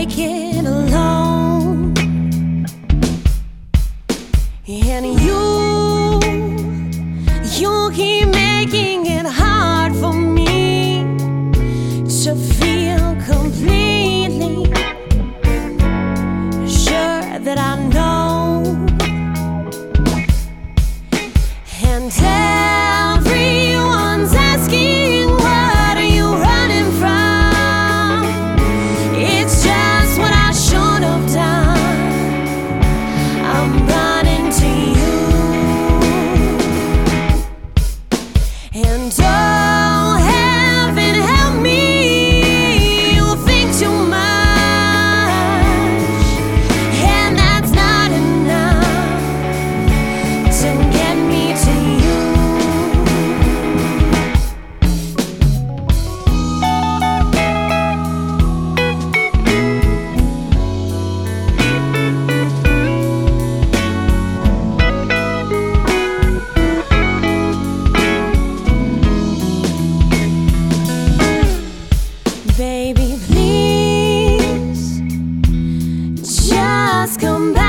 make it alone. And you keep making it hard for me to feel completely sure that I know. And everyone's asking, what are you running from? It's just what I should have done. I'm running to you. And oh, heaven help me, you think too much, and that's not enough to get me to you. Baby, please just come back.